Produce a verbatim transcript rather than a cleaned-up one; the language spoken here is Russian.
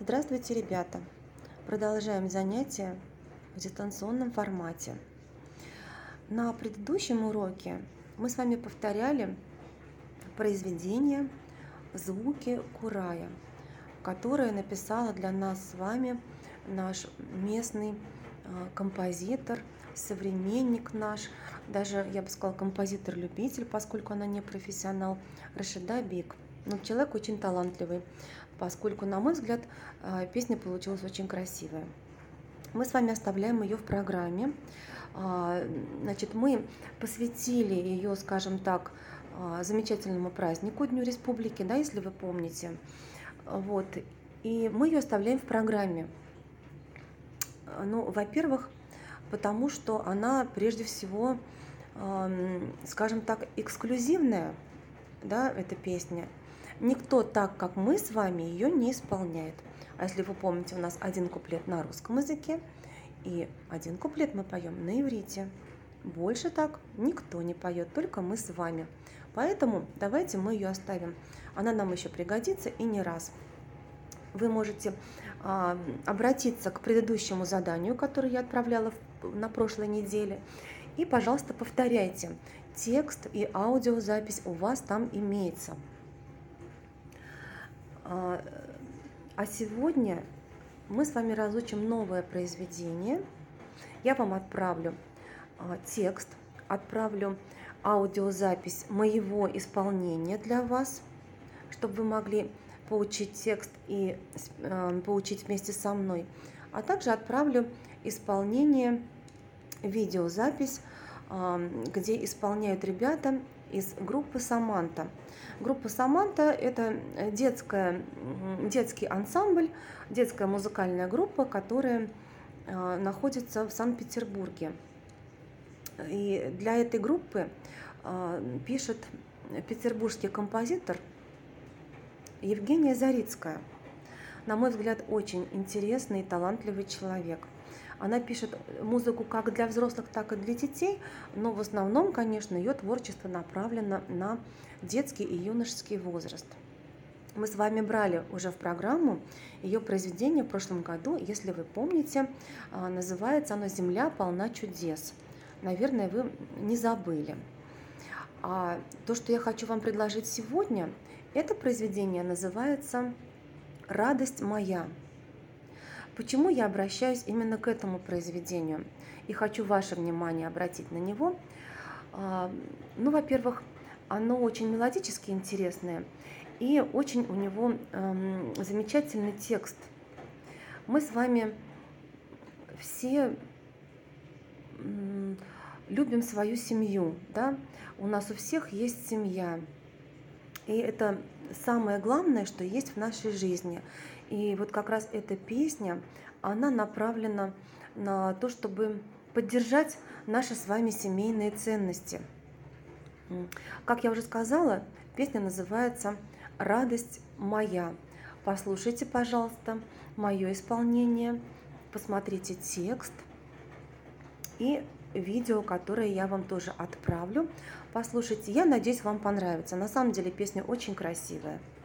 Здравствуйте, ребята! Продолжаем занятия в дистанционном формате. На предыдущем уроке мы с вами повторяли произведение «Звуки Курая», которое написала для нас с вами наш местный композитор, современник наш, даже, я бы сказала, композитор-любитель, поскольку она не профессионал, Рашида Бек. Но человек очень талантливый, поскольку, на мой взгляд, песня получилась очень красивая. Мы с вами оставляем ее в программе. Значит, мы посвятили ее, скажем так, замечательному празднику, Дню Республики, да, если вы помните. Вот. И мы ее оставляем в программе. Ну, во-первых, потому что она прежде всего, скажем так, эксклюзивная, да, эта песня. Никто так, как мы с вами, ее не исполняет. А если вы помните, у нас один куплет на русском языке и один куплет мы поем на иврите. Больше так никто не поет, только мы с вами. Поэтому давайте мы ее оставим. Она нам еще пригодится и не раз. Вы можете а, обратиться к предыдущему заданию, которое я отправляла в, на прошлой неделе. И, пожалуйста, повторяйте. Текст и аудиозапись у вас там имеется. А, а сегодня мы с вами разучим новое произведение. Я вам отправлю а, текст, отправлю аудиозапись моего исполнения для вас, чтобы вы могли поучить текст и э, поучить вместе со мной. А также отправлю исполнение, видеозапись, э, где исполняют ребята из группы «Саманта». Группа «Саманта» – это детская, детский ансамбль, детская музыкальная группа, которая э, находится в Санкт-Петербурге. И для этой группы э, пишет петербургский композитор Евгения Зарицкая. На мой взгляд, очень интересный и талантливый человек. Она пишет музыку как для взрослых, так и для детей, но в основном, конечно, ее творчество направлено на детский и юношеский возраст. Мы с вами брали уже в программу ее произведение в прошлом году, если вы помните, называется оно «Земля полна чудес». Наверное, вы не забыли. А то, что я хочу вам предложить сегодня, это произведение называется «Радость моя». Почему я обращаюсь именно к этому произведению и хочу ваше внимание обратить на него? Ну, во-первых, оно очень мелодически интересное и очень у него эм, замечательный текст. Мы с вами все любим свою семью, да? У нас у всех есть семья. И это самое главное, что есть в нашей жизни. И вот как раз эта песня, она направлена на то, чтобы поддержать наши с вами семейные ценности. Как я уже сказала, песня называется «Радость моя». Послушайте, пожалуйста, мое исполнение, посмотрите текст и видео, которое я вам тоже отправлю. Послушайте, я надеюсь, вам понравится. На самом деле песня очень красивая.